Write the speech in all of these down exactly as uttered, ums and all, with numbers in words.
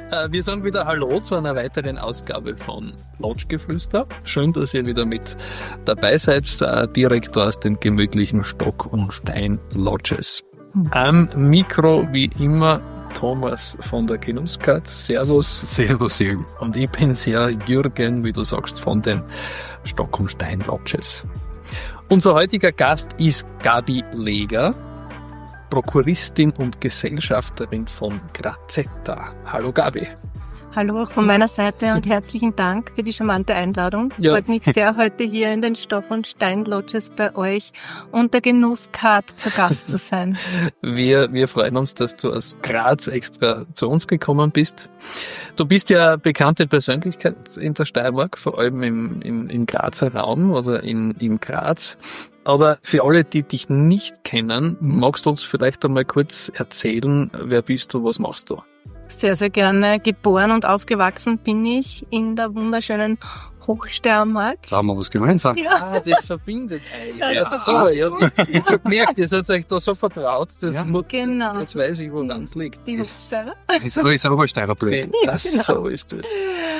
Wir sagen wieder Hallo zu einer weiteren Ausgabe von Lodgegeflüster. Schön, dass ihr wieder mit dabei seid, direkt aus den gemütlichen Stock- und Stein-Lodges. Am Mikro wie immer Thomas von der Genusscard. Servus. Servus, Jürgen. Und ich bin's ja, Jürgen, wie du sagst, von den Stock- und Stein-Lodges. Unser heutiger Gast ist Gabi Leger, Prokuristin und Gesellschafterin von Grazetta. Hallo Gabi. Hallo auch von meiner Seite und herzlichen Dank für die charmante Einladung. Ja. Freut mich sehr, heute hier in den Stock- und Stein-Lodges bei euch und der Genusscard zu Gast zu sein. Wir, wir freuen uns, dass du aus Graz extra zu uns gekommen bist. Du bist ja bekannte Persönlichkeit in der Steiermark, vor allem im, im, im Grazer Raum oder in, in Graz. Aber für alle, die dich nicht kennen, magst du uns vielleicht einmal kurz erzählen, wer bist du, was machst du? Sehr, sehr gerne. Geboren und aufgewachsen bin ich in der wunderschönen Hochsteiermark. Da haben wir was gemeinsam. Ja. Ah, das verbindet eigentlich. Ja. Ja, so, ja, ich, ich hab gemerkt, ihr seid euch da so vertraut, das Ja. mu- Genau. jetzt weiß ich, wo ganz liegt. Die Das- Hochsteirer. Ist aber ist aber Steirer blöd. Das, genau. so ist das.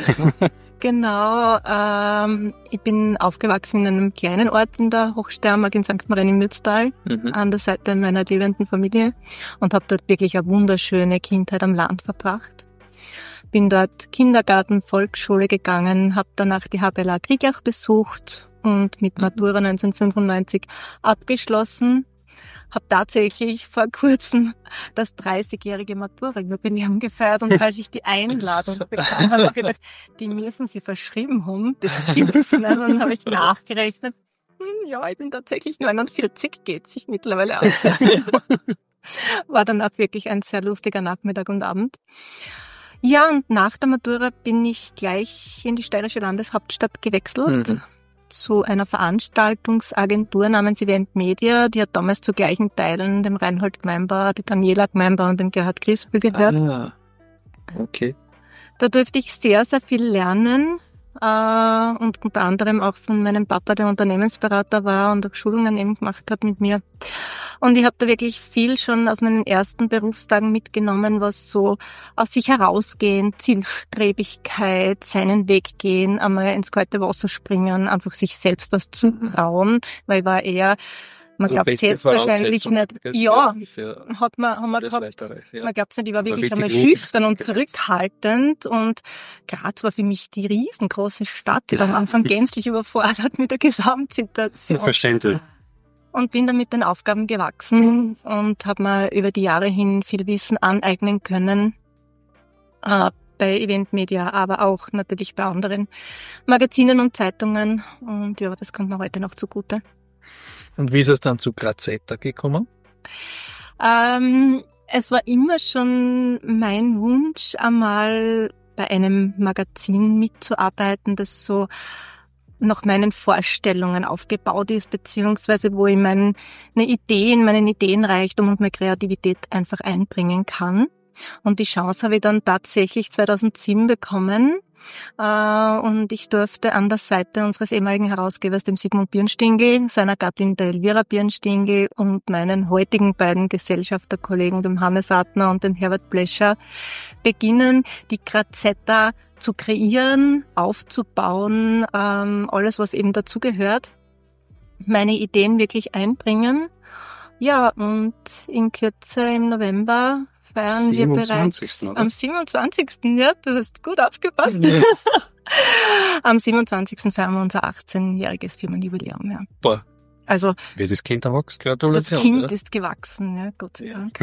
Genau, ähm, ich bin aufgewachsen in einem kleinen Ort in der Hochsteiermark in Sankt Marien im Mürztal, Mhm. an der Seite meiner lebenden Familie und habe dort wirklich eine wunderschöne Kindheit am Land verbracht. Bin dort Kindergarten, Volksschule gegangen, habe danach die H B L A Kriegach besucht und mit Matura neunzehnhundertfünfundneunzig abgeschlossen. Habe tatsächlich vor kurzem das dreißigjährige Matura-Jubiläum gefeiert und als ich die Einladung bekam, habe ich gedacht, die müssen sie verschrieben haben, das gibt es nicht. Und dann habe ich nachgerechnet, hm, ja, ich bin tatsächlich neunundvierzig, geht sich mittlerweile aus. War dann auch wirklich ein sehr lustiger Nachmittag und Abend. Ja, und nach der Matura bin ich gleich in die steirische Landeshauptstadt gewechselt. Mhm. Zu einer Veranstaltungsagentur namens Event Media, die hat damals zu gleichen Teilen dem Reinhold Gmeinbauer, der Daniela Gmeinbauer und dem Gerhard Grispel gehört. Ah, okay. Da durfte ich sehr, sehr viel lernen äh, und unter anderem auch von meinem Papa, der Unternehmensberater war und auch Schulungen eben gemacht hat mit mir. Und ich habe da wirklich viel schon aus meinen ersten Berufstagen mitgenommen, was so aus sich herausgehen, Zielstrebigkeit, seinen Weg gehen, einmal ins kalte Wasser springen, einfach sich selbst was zutrauen, weil ich war eher, man Also glaubt beste jetzt wahrscheinlich Voraussetzung, nicht, gell, ja, für hat man, haben wir alles gehabt. Weitere. Ja. Man glaubt nicht, ich war Also wirklich richtig einmal gut. schüchtern und Genau. zurückhaltend und Graz war für mich die riesengroße Stadt. Ich war am Anfang gänzlich überfordert mit der Gesamtsituation. Verständlich. Und bin dann mit den Aufgaben gewachsen und habe mir über die Jahre hin viel Wissen aneignen können. Äh, bei Event Media, aber auch natürlich bei anderen Magazinen und Zeitungen. Und ja, das kommt mir heute noch zugute. Und wie ist es dann zu Grazetta gekommen? Ähm, es war immer schon mein Wunsch, einmal bei einem Magazin mitzuarbeiten, das so nach meinen Vorstellungen aufgebaut ist, beziehungsweise wo ich meine Ideen, meinen Ideenreichtum und meine Kreativität einfach einbringen kann. Und die Chance habe ich dann tatsächlich zweitausendsieben bekommen. Und ich durfte an der Seite unseres ehemaligen Herausgebers, dem Sigmund Birnstingl, seiner Gattin der Elvira Birnstingl und meinen heutigen beiden Gesellschafterkollegen, dem Hannes Adner und dem Herbert Blescher, beginnen, die Grazetta zu kreieren, aufzubauen, ähm, alles, was eben dazugehört, meine Ideen wirklich einbringen. Ja, und in Kürze im November feiern wir bereits siebenundzwanzigsten oder? am siebenundzwanzigsten Ja, du hast gut aufgepasst. Ja. Am siebenundzwanzigsten feiern wir unser achtzehnjähriges Firmenjubiläum, ja. Boah, Also, Wie das Kind erwachsen. das Gratulation. Kind oder? ist gewachsen, ja, Gott sei Dank.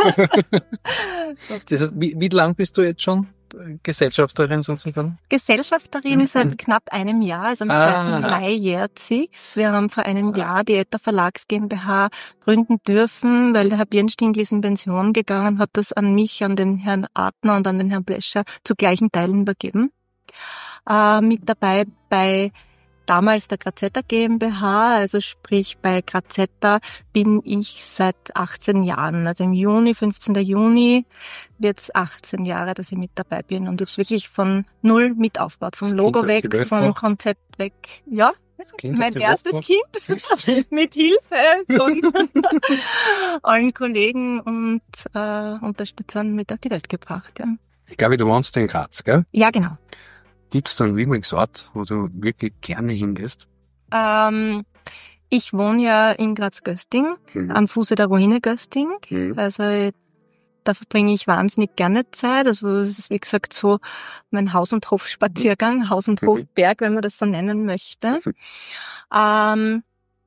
Das heißt, wie, wie lang bist du jetzt schon Gesellschafterin sozusagen? Gesellschafterin seit knapp einem Jahr, also am Ah. zweiten Mai jährt sich's. Wir haben vor einem Jahr die Etta Verlags GmbH gründen dürfen, weil der Herr Birnstingl ist in Pension gegangen, hat das an mich, an den Herrn Adner und an den Herrn Blescher zu gleichen Teilen übergeben. Äh, mit dabei bei damals der Grazetta GmbH, also sprich bei Grazetta bin ich seit achtzehn Jahren. Also im Juni, fünfzehnten Juni wird's achtzehn Jahre, dass ich mit dabei bin und jetzt wirklich von null mit aufgebaut, vom Das Logo Kind auf die weg, Welt vom gebracht. Konzept weg. Ja, Kind auf mein die Welt erstes gebracht. Kind mit Hilfe von allen Kollegen und äh, Unterstützern mit auf die Welt gebracht. Ja. Ich glaube, du wohnst in Graz, gell? Ja, genau. Gibt's da einen Lieblingsort, wo du wirklich gerne hingehst? Ähm, ich wohne ja in Graz-Gösting, Mhm. am Fuße der Ruine Gösting. Mhm. Also da verbringe ich wahnsinnig gerne Zeit. Also es ist, wie gesagt, so mein Haus- und Hof-Spaziergang, Haus- und Mhm. Hofberg, wenn man das so nennen möchte. Ähm,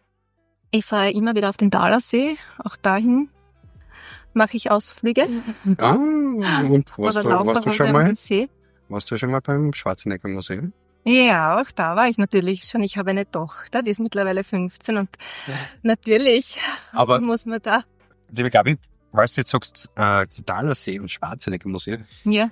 ich fahre immer wieder auf den Dalersee, auch dahin mache ich Ausflüge. Ah, und warst Oder du, laufe warst du runter schon am mal, See. warst du schon mal beim Schwarzenegger Museum? Ja, auch da war ich natürlich schon. Ich habe eine Tochter, die ist mittlerweile fünfzehn und natürlich Aber, muss man da. liebe Gabi, weißt du, jetzt sagst, äh, Dalersee und Schwarzenegger Museum. Ja.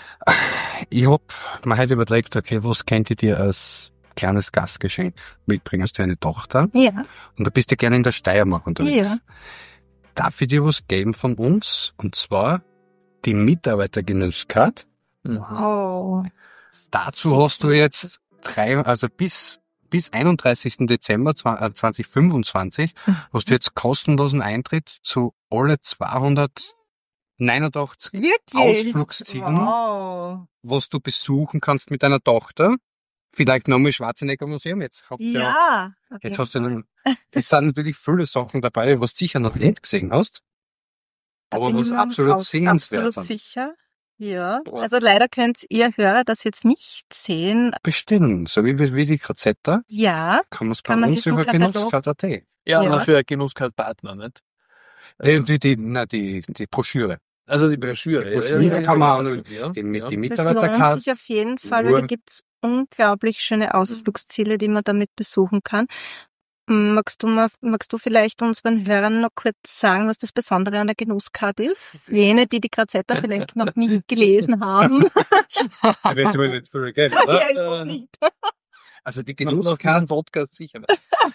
Ich hab mir halt überlegt, okay, was könnt ihr dir als kleines Gastgeschenk mitbringen? Hast du eine Tochter? Ja. Und du bist ja gerne in der Steiermark unterwegs. Ja. Darf ich dir was geben von uns? Und zwar die Mitarbeitergenusskarte. Mhm. Oh. Dazu hast du jetzt drei, also bis, bis einunddreißigsten Dezember zwanzig fünfundzwanzig hast du jetzt kostenlosen Eintritt zu alle zweihundertneunundachtzig Wirklich? Ausflugszielen, Wow. was du besuchen kannst mit deiner Tochter. Vielleicht nochmal Schwarzenegger Museum. Jetzt habt ihr Ja. Jetzt hast du, es sind natürlich viele Sachen dabei, was du sicher noch nicht gesehen hast, aber was absolut sehenswert Absolut sind. sicher. Ja. Boah. Also leider könnt ihr Hörer das jetzt nicht sehen. Bestellen, so wie, wie die Grazetta, Ja. kann man es bei Kann man uns diesen über Katalog- Genusskarte punkt at. Ja, Ja. aber für Genusskart-Partner, nicht? Äh, die, die, na, die, die Broschüre. Also die Broschüre. Die Broschüre kann man also, auch- ja, Die, mit, ja. die Das lohnt Mitarbeiterkarte. sich auf jeden Fall, weil Nur- da gibt's unglaublich schöne Ausflugsziele, die man damit besuchen kann. Magst du, mal, magst du vielleicht unseren Hörern noch kurz sagen, was das Besondere an der Genusskarte ist? Jene, die die Grazetta vielleicht noch nicht gelesen haben. Da wird's aber nicht viel geben, Ja, oder? ich weiß nicht. Also die Nach, nach diesem Genusskarte, Podcast sicher nicht.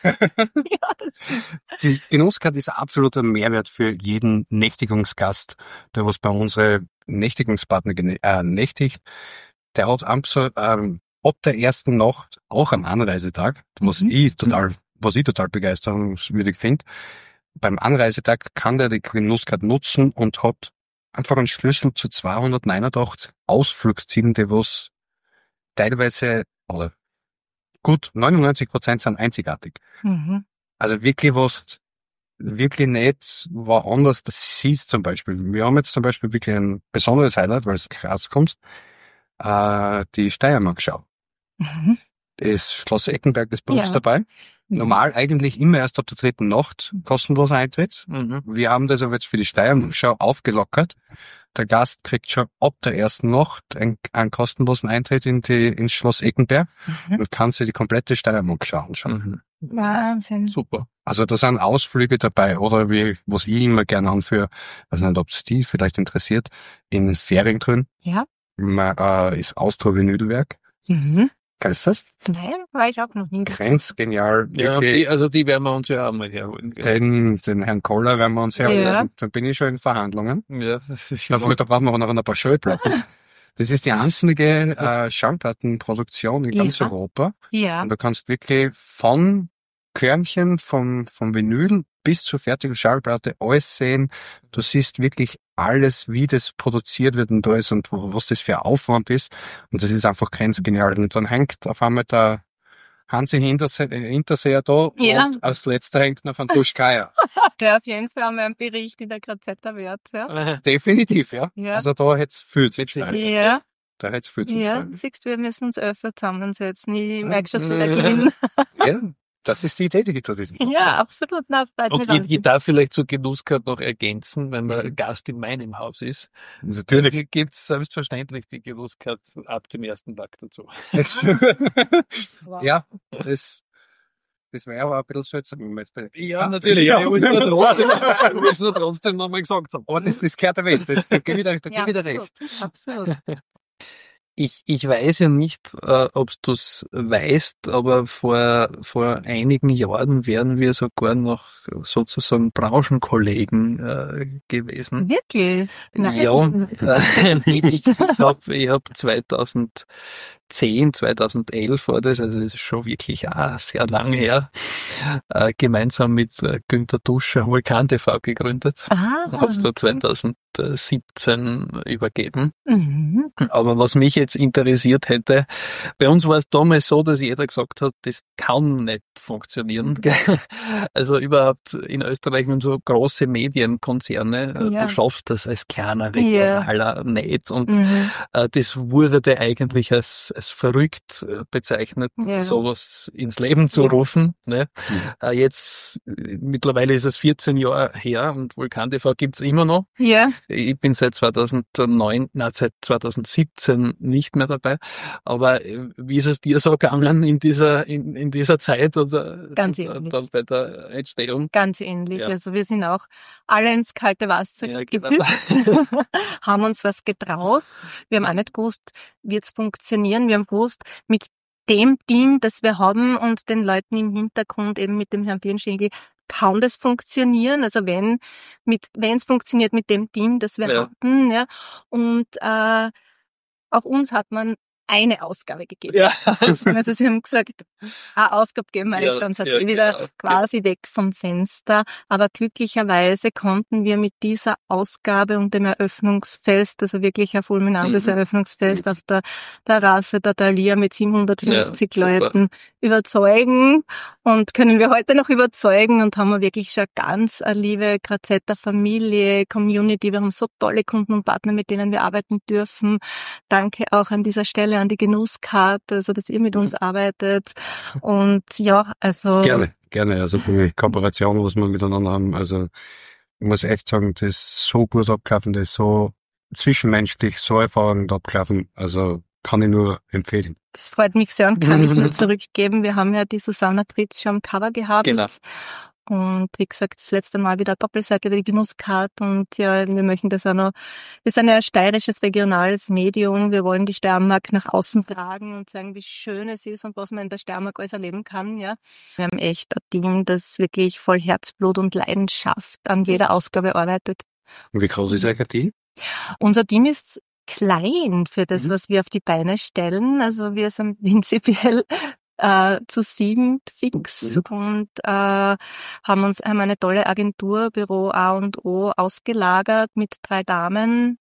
Ja, das die Genusskarte ist ein absoluter Mehrwert für jeden Nächtigungsgast, der was bei unsere Nächtigungspartner gene- äh, nächtigt. Der hat absolut, ähm, ab der ersten Nacht auch am Anreisetag, was Mhm. ich total, was ich total begeisterungswürdig finde. Beim Anreisetag kann der die Genusskarte nutzen und hat einfach einen Schlüssel zu zweihundertneunundachtzig Ausflugszielen, die was teilweise, oder gut, neunundneunzig Prozent sind einzigartig. Mhm. Also wirklich was, wirklich nicht woanders, das siehst zum Beispiel. Wir haben jetzt zum Beispiel wirklich ein besonderes Highlight, weil es Graz kommst, äh, die Steiermark-Schau. Mhm. Das Schloss Eckenberg ist bei uns Ja. dabei. Normal eigentlich immer erst ab der dritten Nacht kostenloser Eintritt. Mhm. Wir haben das aber jetzt für die Steiermark-Schau aufgelockert. Der Gast kriegt schon ab der ersten Nacht einen, einen kostenlosen Eintritt in die, ins Schloss Eckenberg Mhm. und kann sich die komplette Steiermark-Schau anschauen. Mhm. Wahnsinn. Super. Also da sind Ausflüge dabei, oder wie, was ich immer gerne anführe, weiß nicht, ob es die vielleicht interessiert, in Feriengrün, Ja. man, äh, ist Austro-Vinylwerk. Mhm. Kennst du das? Nein, war ich auch noch nie. Grenzgenial. Ja, Wirklich. die, also die werden wir uns ja auch mal herholen. gell? Den, den Herrn Koller werden wir uns herholen. Ja. Da bin ich schon in Verhandlungen. Ja, das ist Da, da brauchen wir noch ein paar Schallplatten. Das ist die einzige äh, Schallplattenproduktion in ganz Ja. Europa. Ja. Und du kannst wirklich von Körnchen vom, vom Vinyl bis zur fertigen Schallplatte alles sehen. Du siehst wirklich alles, wie das produziert wird und alles und wo- was das für ein Aufwand ist. Und das ist einfach grenzgenial. Und dann hängt auf einmal der Hansi Hinterse- äh, Hinterseher da Ja. und als letzter hängt noch ein Duschkeier. Der auf jeden Fall einmal einen Bericht in der Grazetta wert. Ja. Definitiv, ja. Ja. Also da hätt's viel zu Witzig. schreiben. Ja. Da hätt's viel zu Ja, schreiben. siehst du, wir müssen uns öfter zusammensetzen. Ich Ja. merke schon Synergien. Ja, das ist die Idee, die hinter diesem Ja, Podcast. absolut. Na, freut mich Und ich, ich wahnsinnig. darf vielleicht zur Genusskarte noch ergänzen, wenn der Gast in meinem Haus ist. Natürlich. Gibt es selbstverständlich die Genusskarte ab dem ersten Tag dazu. Das, Wow. ja, das, das wäre aber ein bisschen seltsam, wenn wir jetzt bei Ja, natürlich. Ja, ich muss nur trotzdem, ich muss nur trotzdem nochmal gesagt haben. Aber das, das gehört erwähnt, das, da gebe ich dir, da Ja, gebe ich dir absolut. recht. Absolut. Ich, ich weiß ja nicht, äh, ob du es weißt, aber vor, vor einigen Jahren wären wir sogar noch sozusagen Branchenkollegen äh, gewesen. Wirklich? Nein. Ja, äh, ich, ich habe ich hab zweitausendzehn, zweitausendelf war das, also das ist schon wirklich ah, sehr lang her, äh, gemeinsam mit äh, Günter Duscher Vulkan T V gegründet. Aha. Hab's da zweitausendsiebzehn übergeben. Mhm. Aber was mich jetzt interessiert hätte, bei uns war es damals so, dass jeder gesagt hat, das kann nicht funktionieren. Also überhaupt in Österreich mit so große Medienkonzerne, Ja. du schaffst das als kleiner Ja. regionaler nicht. Und Mhm. äh, das wurde eigentlich als, als verrückt äh, bezeichnet, Ja. sowas ins Leben zu Ja. rufen. Ne? Mhm. Äh, jetzt, äh, mittlerweile ist es vierzehn Jahre her und Vulkan T V gibt's immer noch. Ja. Ich bin seit zweitausendneun, nein, seit zweitausendsiebzehn nicht mehr dabei. Aber äh, wie ist es dir so gegangen in dieser, in, in dieser Zeit oder Ganz oder ähnlich. dann bei der Entstehung? Ganz ähnlich. Ja. Also wir sind auch alle ins kalte Wasser Ja, genau. gehüpft, haben uns was getraut. Wir haben auch nicht gewusst, wird's funktionieren. Wir haben gewusst, mit dem Team, das wir haben und den Leuten im Hintergrund, eben mit dem Herrn Birnschenkel, kann das funktionieren. Also wenn mit wenn es funktioniert mit dem Team, das wir Ja. hatten, ja. Und äh, auch uns hat man eine Ausgabe gegeben. Ja. Also sie haben gesagt, eine Ausgabe geben wir Ja, euch, dann seid ja, ihr wieder genau. quasi weg vom Fenster. Aber glücklicherweise konnten wir mit dieser Ausgabe und dem Eröffnungsfest, also wirklich ein fulminantes Mhm. Eröffnungsfest auf der Terrasse der Thalia mit siebenhundertfünfzig Ja, super. Leuten überzeugen und können wir heute noch überzeugen und haben wir wirklich schon ganz eine liebe Grazetta Familie, Community. Wir haben so tolle Kunden und Partner, mit denen wir arbeiten dürfen. Danke auch an dieser Stelle an die Genusskarte, also dass ihr mit uns arbeitet. Und ja, also Gerne, gerne. Also die Kooperation, was wir miteinander haben, also ich muss echt sagen, das ist so gut abgelaufen, das ist so zwischenmenschlich, so hervorragend abgelaufen. Also kann ich nur empfehlen. das freut mich sehr und kann ich nur zurückgeben. Wir haben ja die Susanna Fritz schon am Cover gehabt. Genau. Und wie gesagt, das letzte Mal wieder Doppelseite die Genusskarte und ja, wir möchten das auch noch, wir sind ja ein steirisches regionales Medium, wir wollen die Steiermark nach außen tragen und sagen, wie schön es ist und was man in der Steiermark alles erleben kann, ja. Wir haben echt ein Team, das wirklich voll Herzblut und Leidenschaft an jeder Ausgabe arbeitet. Und wie groß ist euer Team? Unser Team ist klein für das, Mhm. was wir auf die Beine stellen, also wir sind prinzipiell äh, zu sieben fix Mhm. und äh, haben uns haben eine tolle Agentur, Büro A und O ausgelagert mit drei Damen,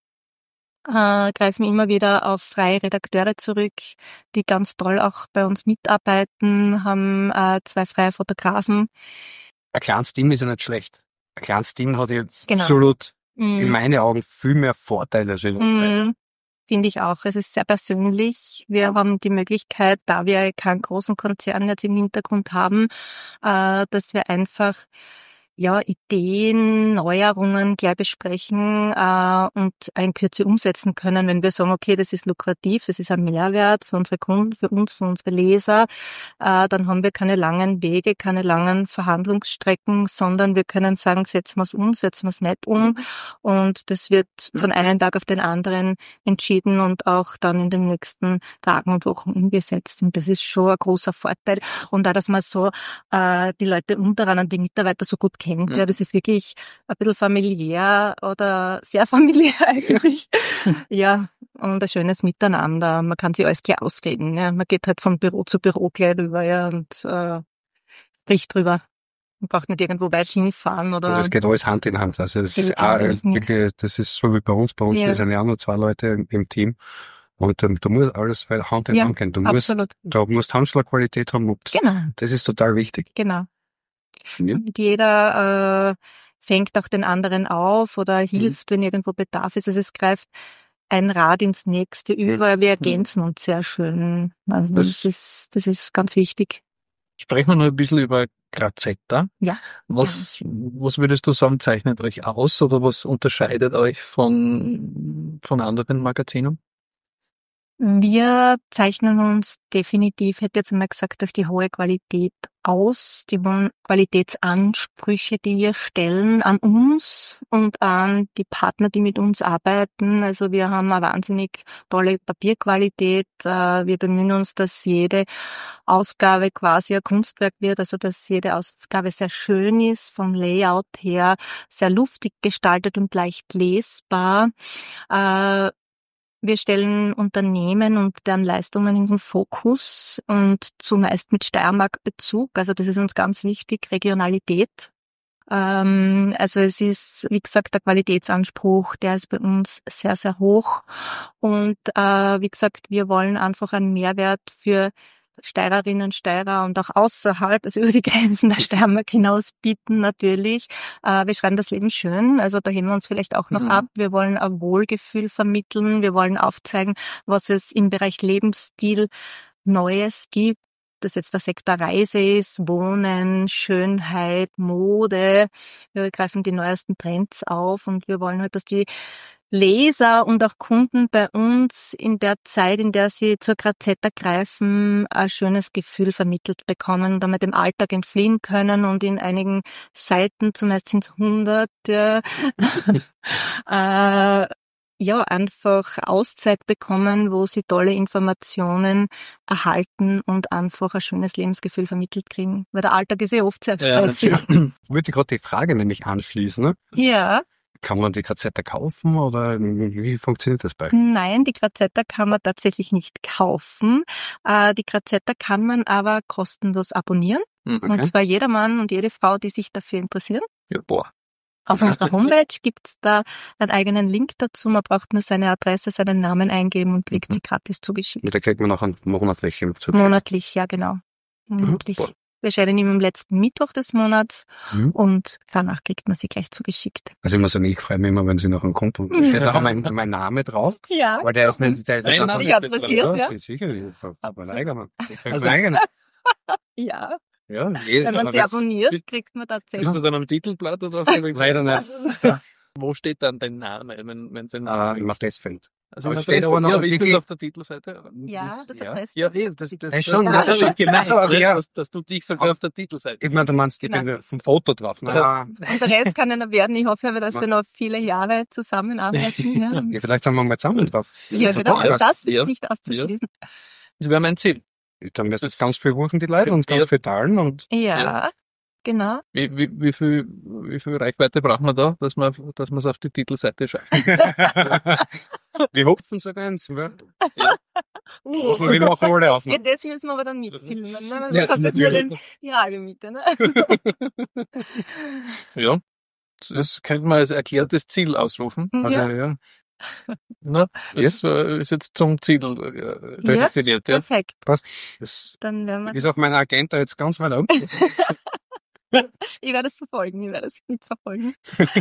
äh, greifen immer wieder auf freie Redakteure zurück, die ganz toll auch bei uns mitarbeiten, haben äh, zwei freie Fotografen. Ein kleines Team ist ja nicht schlecht. Ein kleines Team hat ja Genau. absolut in Mhm. meinen Augen viel mehr Vorteile als in Mhm. Finde ich auch. Es ist sehr persönlich. Wir haben die Möglichkeit, da wir keinen großen Konzern jetzt im Hintergrund haben, äh, dass wir einfach ja Ideen, Neuerungen gleich besprechen äh, und in Kürze umsetzen können, wenn wir sagen, okay, das ist lukrativ, das ist ein Mehrwert für unsere Kunden, für uns, für unsere Leser, äh, dann haben wir keine langen Wege, keine langen Verhandlungsstrecken, sondern wir können sagen, setzen wir es um, setzen wir es nicht um und das wird von einem Tag auf den anderen entschieden und auch dann in den nächsten Tagen und Wochen umgesetzt und das ist schon ein großer Vorteil und auch, dass man so äh, die Leute untereinander, die Mitarbeiter so gut kennt, Mhm. ja, das ist wirklich ein bisschen familiär oder sehr familiär eigentlich. Ja, und ein schönes Miteinander. Man kann sich alles gleich ausreden. Ja. Man geht halt von Büro zu Büro gleich rüber, ja, und äh, spricht drüber. Man braucht nicht irgendwo weit hinfahren oder. Und das geht alles Hand in Hand. Also das ist Geht auch Hand in Hand. wirklich, das ist so wie bei uns. Bei uns Ja. sind ja auch nur zwei Leute im, im Team. Und ähm, da muss alles Hand in Ja, Hand gehen. Du musst, Absolut. da musst Handschlagqualität haben. Und Genau, das ist total wichtig. genau. Ja. Und jeder äh, fängt auch den anderen auf oder hilft, wenn irgendwo Bedarf ist. Also es greift ein Rad ins nächste über. Wir ergänzen uns sehr schön. Also Das- das ist, das ist ganz wichtig. Sprechen wir noch ein bisschen über Grazetta. Ja. Was, was würdest du sagen, zeichnet euch aus oder was unterscheidet euch von, von anderen Magazinen? Wir zeichnen uns definitiv, hätte jetzt einmal gesagt, durch die hohe Qualität aus, die hohen Qualitätsansprüche, die wir stellen an uns und an die Partner, die mit uns arbeiten. Also wir haben eine wahnsinnig tolle Papierqualität. Wir bemühen uns, dass jede Ausgabe quasi ein Kunstwerk wird, also dass jede Ausgabe sehr schön ist, vom Layout her sehr luftig gestaltet und leicht lesbar. Wir stellen Unternehmen und deren Leistungen in den Fokus und zumeist mit Steiermark-Bezug. Also das ist uns ganz wichtig, Regionalität. Ähm, also es ist, wie gesagt, der Qualitätsanspruch, der ist bei uns sehr, sehr hoch. Und äh, wie gesagt, wir wollen einfach einen Mehrwert für Steirerinnen, Steirer und auch außerhalb, also über die Grenzen der Steiermark hinaus bieten natürlich. Äh, wir schreiben das Leben schön, also da heben wir uns vielleicht auch noch mhm. ab. Wir wollen ein Wohlgefühl vermitteln, wir wollen aufzeigen, was es im Bereich Lebensstil Neues gibt. Ob das jetzt der Sektor Reise ist, Wohnen, Schönheit, Mode. Wir greifen die neuesten Trends auf und wir wollen halt, dass die Leser und auch Kunden bei uns in der Zeit, in der sie zur Grazetta greifen, ein schönes Gefühl vermittelt bekommen und damit dem Alltag entfliehen können und in einigen Seiten, zumeist sind es hundert, ja, äh, ja, einfach Auszeit bekommen, wo sie tolle Informationen erhalten und einfach ein schönes Lebensgefühl vermittelt kriegen. Weil der Alltag ist ja oft sehr stressig. Ja, ich würde gerade die Frage nämlich anschließen. Ne? Ja. Kann man die Grazetta kaufen oder wie funktioniert das bei euch? Nein, die Grazetta kann man tatsächlich nicht kaufen. Die Grazetta kann man aber kostenlos abonnieren. Okay. Und zwar jeder Mann und jede Frau, die sich dafür interessieren. Ja, boah. Auf unserer Homepage gibt's da einen eigenen Link dazu. Man braucht nur seine Adresse, seinen Namen eingeben und kriegt sie gratis zugeschickt. Da kriegt man auch ein monatlich zugeschickt. Monatlich, ja genau. Monatlich. Mhm. Wir erscheinen immer am letzten Mittwoch des Monats mhm. und danach kriegt man sie gleich zugeschickt. Also ich muss sagen, ich freue mich immer, wenn sie noch einen Kumpel, da steht auch mein, mein Name drauf. Ja. Aber der ist nicht, der ist nicht einfach nicht passiert, ja. Sicher, ich habe mein eigener. Also, ja. Ja, wenn man sie abonniert, kriegt man tatsächlich. Bist du dann am Titelblatt oder auf dem Leider nicht. Wo steht dann dein Name? Wenn, wenn den uh, Im Adressfeld. Also im Adressfeld, ja, ist das auf der Titelseite? Ja, das Adressfeld. Ja, ja das, das, das, das, schon, das, das, das ist gemeint, also, ne? ja. dass, dass du dich sogar auf der Titelseite. Ich meine, du meinst, ich bin vom Foto drauf. Ne? Ja. Und der Rest kann ja werden. Ich hoffe aber, dass wir noch viele Jahre zusammenarbeiten. Ja, ja vielleicht sind wir mal zusammen drauf. Ja, genau. Also das ist ja. nicht auszuschließen. Ja. Das wäre mein Ziel. Dann wirst du ganz viel rufen, die Leute, und ganz ja. viel teilen. Und ja. ja. Genau. Wie, wie, wie viel, wie viel Reichweite braucht man da, dass man, dass man es auf die Titelseite schafft? Wir hopfen sogar ins Word. Ja. Uh. Wir machen alle auf. Ja, das müssen wir aber dann mitfilmen. Ne? Ja, das ist ja die halbe Miete. Ne? Ja, das könnte man als erklärtes Ziel ausrufen. Also, ja. ja. Na, das ja. ist jetzt zum Ziel äh, definiert. Ja, perfekt. Passt. Das dann werden wir ist auf meiner Agenda jetzt ganz weit ab. Ich werde es verfolgen, ich werde es mitverfolgen.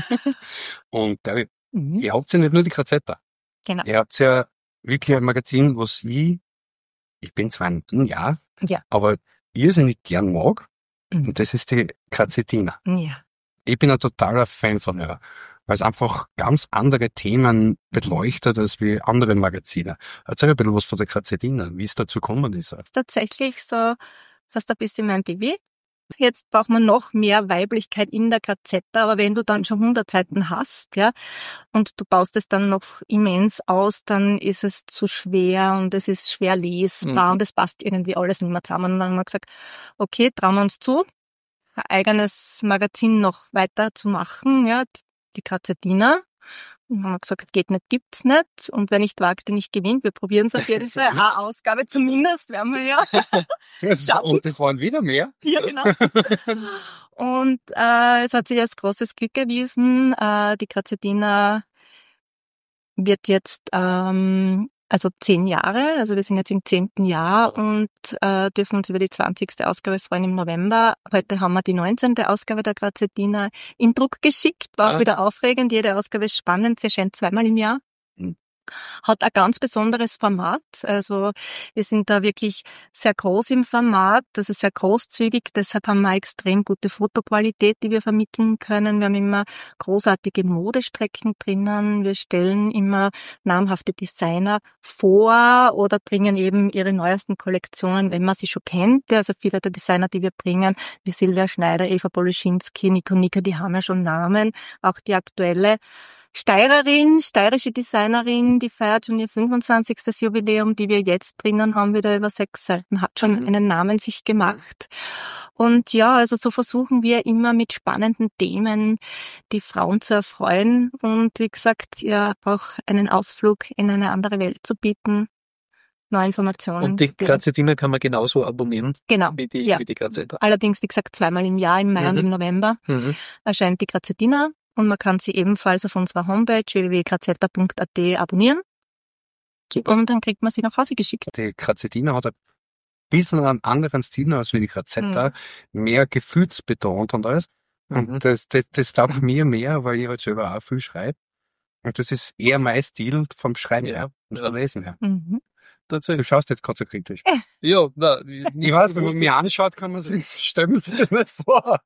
Und David, mhm. ihr habt ja nicht nur die Grazetta. Genau. Ihr habt ja wirklich ein Magazin, was ich, ich bin zwar ein Jahr, ja. aber irrsinnig gern mag. Mhm. Und das ist die Grazettina. Ja. Ich bin ein totaler Fan von ihr, weil es einfach ganz andere Themen beleuchtet als wie andere Magazine. Erzähl ein bisschen was von der Grazettina, wie es dazu gekommen ist. Das ist tatsächlich so fast ein bisschen mein Baby. Jetzt braucht man noch mehr Weiblichkeit in der Grazetta, aber wenn du dann schon hundert Seiten hast, ja, und du baust es dann noch immens aus, dann ist es zu schwer und es ist schwer lesbar mhm. und es passt irgendwie alles nicht mehr zusammen. Und dann haben wir gesagt, okay, trauen wir uns zu, ein eigenes Magazin noch weiter zu machen, ja, die Grazettina. Und haben wir gesagt, geht nicht, gibt's nicht. Und wer nicht wagt, der nicht gewinnt. Wir probieren es auf jeden Fall. Eine Ausgabe zumindest werden wir ja. Und das waren wieder mehr. Ja, genau. Und äh, es hat sich als großes Glück erwiesen. Äh, die Grazettina wird jetzt ähm, also zehn Jahre, also wir sind jetzt im zehnten Jahr und äh, dürfen uns über die zwanzigste Ausgabe freuen im November. Heute haben wir die neunzehnte Ausgabe der Grazettina in Druck geschickt. War auch ah. wieder aufregend. Jede Ausgabe ist spannend. Sie erscheint zweimal im Jahr. Mhm. Hat ein ganz besonderes Format. Also wir sind da wirklich sehr groß im Format, also sehr großzügig. Deshalb haben wir extrem gute Fotoqualität, die wir vermitteln können. Wir haben immer großartige Modestrecken drinnen. Wir stellen immer namhafte Designer vor oder bringen eben ihre neuesten Kollektionen, wenn man sie schon kennt. Also viele der Designer, die wir bringen, wie Silvia Schneider, Eva Poloschinski, Nico Nika, die haben ja schon Namen. Auch die aktuelle Steirerin, steirische Designerin, die feiert schon ihr fünfundzwanzigstes Jubiläum, die wir jetzt drinnen haben, wieder über sechs Seiten, hat schon einen Namen sich gemacht. Und ja, also so versuchen wir immer mit spannenden Themen die Frauen zu erfreuen und wie gesagt, ja, auch einen Ausflug in eine andere Welt zu bieten, neue Informationen. Und die Grazettina kann man genauso abonnieren genau, wie die, ja. wie die Grazetta. Allerdings, wie gesagt, zweimal im Jahr, im Mai Mhm. und im November, Mhm. erscheint die Grazettina und man kann sie ebenfalls auf unserer Homepage w w w punkt grazetta punkt a t abonnieren. Super. Und dann kriegt man sie nach Hause geschickt. Die Grazettina hat ein bisschen einen anderen Stil als wie die Grazetta, Mhm. mehr gefühlsbetont und alles. Und Mhm. das, das, das taugt mir mehr, weil ich halt selber auch viel schreibe. Und das ist eher mein Stil vom Schreiben Ja, her und ja. vom Lesen her. Mhm. Du Tatsächlich. schaust jetzt gerade so kritisch. Ja, na, Ich weiß, wenn man mich anschaut, kann man sich, stellt man sich das nicht vor.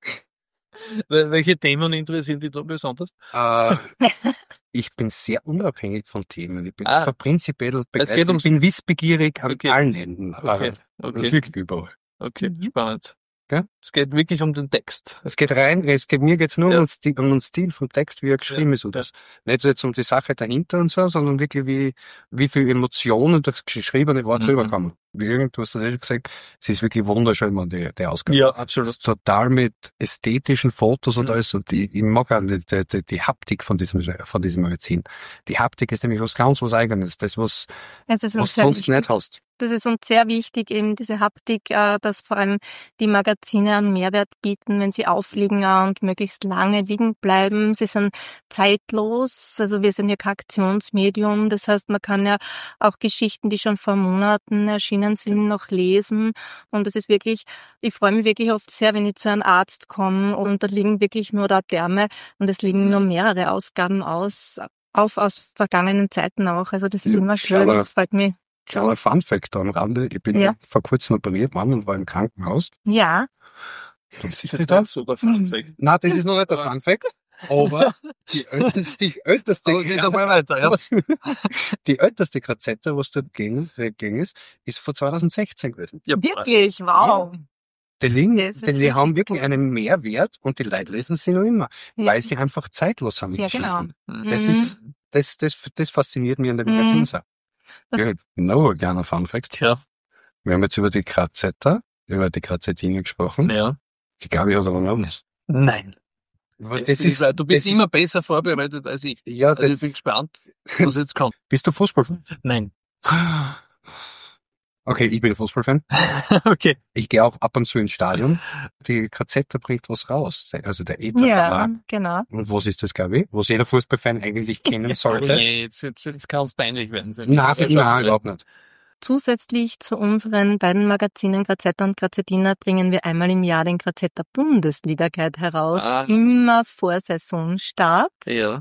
Wel- Welche Themen interessieren dich da besonders? Äh, ich bin sehr unabhängig von Themen. Ich bin Ah. einfach prinzipiell geht begeistert. ums- Ich bin wissbegierig an Okay. allen Enden. Okay, Äh, Das okay, ist wirklich überall. okay, Mhm. spannend. Gell? Es geht wirklich um den Text. Es geht rein, es geht, mir geht's nur Ja. um, den Stil, um den Stil vom Text, wie er geschrieben Ja. ist und das. Nicht so jetzt um die Sache dahinter und so, sondern wirklich wie, wie viel Emotionen durchs geschriebene Wort Mhm. rüberkommen. Wie irgend, du hast das eh schon gesagt, es ist wirklich wunderschön, man, die, die Ausgabe. Ja, Das absolut. ist total mit ästhetischen Fotos und Mhm. alles und die, ich mag auch die, die, die Haptik von diesem, von diesem Magazin. Die Haptik ist nämlich was ganz was Eigenes, das was, Es ist uns was du sehr sonst wichtig. nicht hast. Das ist uns sehr wichtig, eben diese Haptik, äh, dass vor allem die Magazine einen Mehrwert bieten, wenn sie aufliegen äh, und möglichst lange liegen bleiben. Sie sind zeitlos, also wir sind ja kein Aktionsmedium. Das heißt, man kann ja auch Geschichten, die schon vor Monaten erschienen sind, noch lesen. Und es ist wirklich, ich freue mich wirklich oft sehr, wenn ich zu einem Arzt komme und da liegen wirklich nur da Därme und es liegen nur mehrere Ausgaben aus, auf aus vergangenen Zeiten auch. Also das ist Ja, immer schön, aber- das freut mich. Kleiner Funfact am Rande, ich bin Ja. vor kurzem operiert worden und war im Krankenhaus. Ja. Was ist Das das da? ist super Fun Fact. Na, das ist noch nicht der Funfact, aber die älteste, die älteste, Aber geht einmal weiter, ja. die älteste Grazetta, was dort ging, ging ist, ist von zweitausendsechzehn gewesen. Ja, Wirklich, wow. Die, liegen, Das ist die, die richtig haben wirklich cool. einen Mehrwert und die Leute lesen sie noch immer, Ja. weil sie einfach zeitlos sind. die Ja, genau. Geschichten. Das Mhm. ist, das, das, das fasziniert mich an der Mhm. Magazin so. Ja, noch ein kleiner Funfact. Ja, Wir haben jetzt über die Grazetta, über die Grazettine gesprochen. ja. Ich glaube, ich habe aber noch nicht. Nein. Das Das ist, du bist das immer besser vorbereitet als ich. ist, ja, Also ich das, bin gespannt, was jetzt kommt. bist du Fußballfan? Nein. Okay, ich bin Fußballfan. Okay. Ich gehe auch ab und zu ins Stadion. Die Grazetta bringt was raus. Also der E T A Ja, Verlag. genau. Und was ist das, glaube ich? Was jeder Fußballfan eigentlich kennen sollte. Nee, jetzt, jetzt, jetzt kann es peinlich werden. Nein, für, nein, überhaupt nicht. Zusätzlich zu unseren beiden Magazinen Grazetta und Grazettina bringen wir einmal im Jahr den Grazetta Bundesliga Guide heraus, Ah. immer vor Saisonstart. Ja.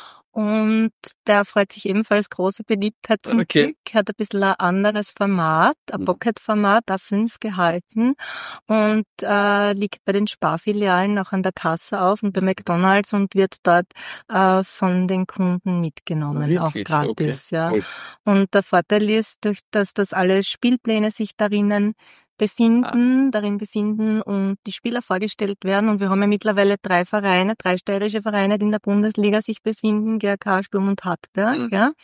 Und der freut sich ebenfalls große Beliebtheit zum Okay. Glück, hat ein bisschen ein anderes Format, ein Mhm. Pocket-Format, A fünf gehalten und äh, liegt bei den Sparfilialen auch an der Kasse auf und bei McDonald's und wird dort äh, von den Kunden mitgenommen, Ah, auch wirklich? gratis. Ja. Cool. Und der Vorteil ist, durch dass das alle Spielpläne sich darin befinden, darin befinden und die Spieler vorgestellt werden. Und wir haben ja mittlerweile drei Vereine, drei steirische Vereine, die in der Bundesliga sich befinden, G A K, Sturm und Hartberg, Mhm. ja.